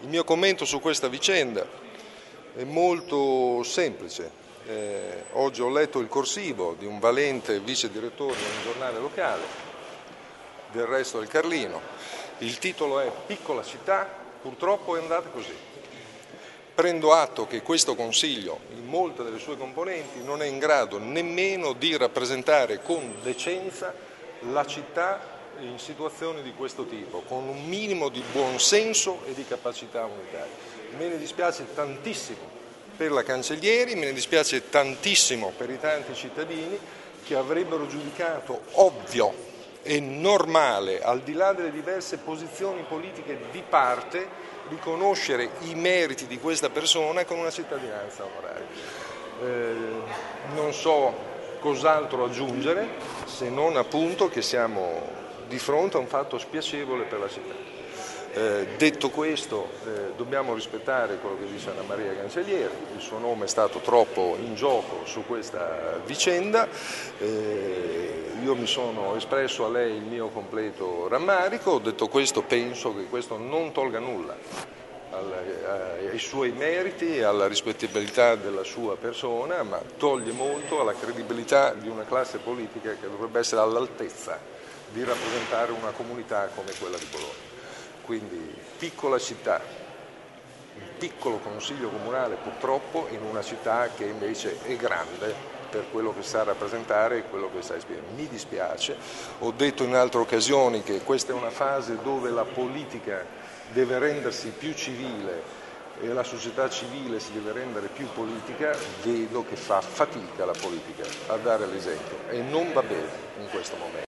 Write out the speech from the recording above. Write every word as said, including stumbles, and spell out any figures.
Il mio commento su questa vicenda è molto semplice. Eh, oggi ho letto il corsivo di un valente vice direttore di un giornale locale, del Resto del Carlino. Il titolo è "Piccola città, purtroppo è andata così". Prendo atto che questo Consiglio, in molte delle sue componenti, non è in grado nemmeno di rappresentare con decenza la città in situazioni di questo tipo, con un minimo di buonsenso e di capacità unitaria. Me ne dispiace tantissimo per la Cancellieri, me ne dispiace tantissimo per i tanti cittadini che avrebbero giudicato ovvio e normale, al di là delle diverse posizioni politiche di parte, riconoscere i meriti di questa persona con una cittadinanza onoraria. Eh, non so cos'altro aggiungere, se non appunto che siamo di fronte a un fatto spiacevole per la città. Eh, detto questo, eh, dobbiamo rispettare quello che dice Anna Maria Cancellieri, il suo nome è stato troppo in gioco su questa vicenda, eh, io mi sono espresso a lei il mio completo rammarico. Detto questo, penso che questo non tolga nulla ai suoi meriti e alla rispettabilità della sua persona, ma toglie molto alla credibilità di una classe politica che dovrebbe essere all'altezza di rappresentare una comunità come quella di Bologna. Quindi piccola città, un piccolo consiglio comunale purtroppo in una città che invece è grande per quello che sa rappresentare e quello che sa esprimere. Mi dispiace, ho detto in altre occasioni che questa è una fase dove la politica deve rendersi più civile e la società civile si deve rendere più politica. Vedo che fa fatica la politica a dare l'esempio e non va bene in questo momento.